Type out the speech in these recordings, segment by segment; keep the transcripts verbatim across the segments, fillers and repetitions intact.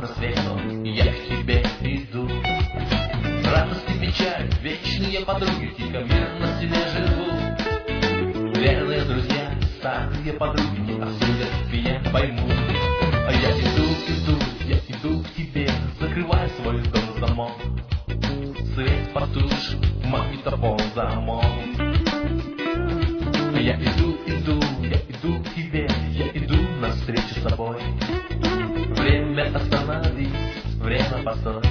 на свету, я к тебе иду. Радость и печаль, вечные подруги, тихо мирно себе живут. Верные друзья, старые подруги, осудят, я пойму. А я иду, иду, я иду к тебе, закрывай свой дом на замок. Свет потушь, магнитофон замок. А я иду, иду, я иду к тебе, я иду навстречу с тобой. Время остановись, время постой.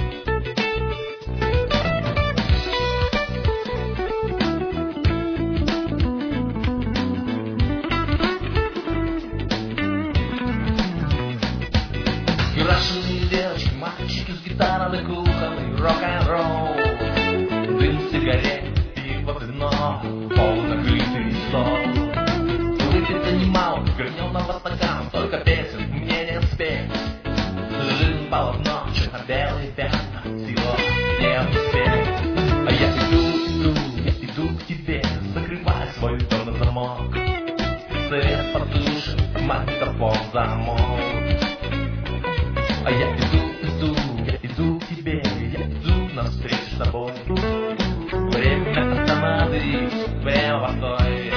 Крашеные девочки, мальчики с гитарами, кухонный рок-н-ролл. Дым сигарет, пиво, вино, полузакрытый стол. Выпито немало, граненого стакана, только песен мне не спеть. Жизнь полотно, на белые пятна, всего не успеть. А я иду, иду, я иду к тебе, закрывай свой дом на замок. Свет потушен, магнитофон замок. А я иду, иду, я иду к тебе, я иду навстречу с тобой. Время остановись, время постой.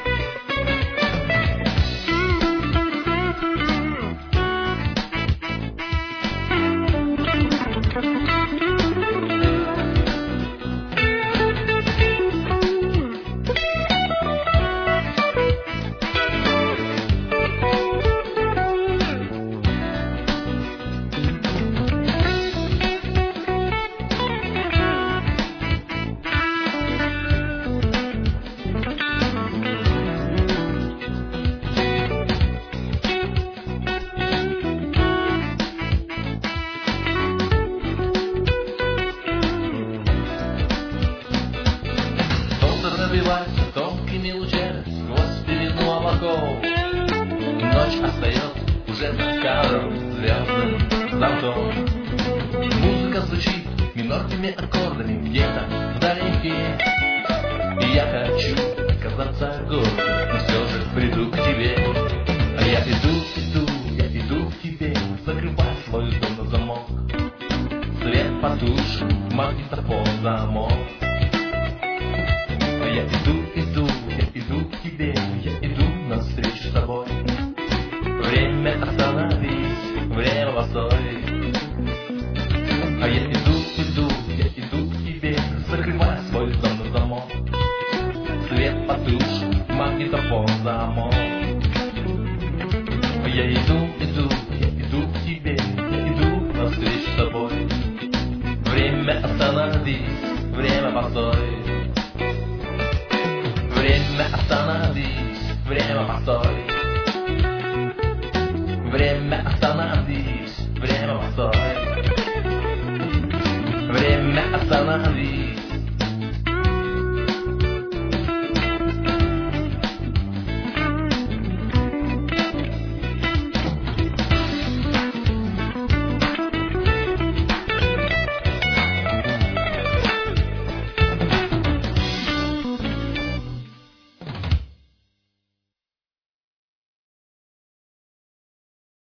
Пробивается тонкими лучами сквозь пелену облаков. Ночь остается уже за кадром звездным зонтом. Музыка звучит минорными аккордами где-то вдалеке. И я хочу казаться гордым, но все же приду к тебе. А я иду, иду, я иду к тебе, закрывай свой дом на замок. Свет потушен, магнитофон замок. Я иду, иду, я иду к тебе, я иду навстречу с тобой. Время остановись, время постой. А я иду, иду, я иду к тебе, закрывай свой дом на замок. Свет потушь, магнитофон замок. А я иду, иду, я иду к тебе, я иду навстречу с тобой. Время остановись, время постой. Время остановись, время постой. Время остановись, время постой. Время остановись.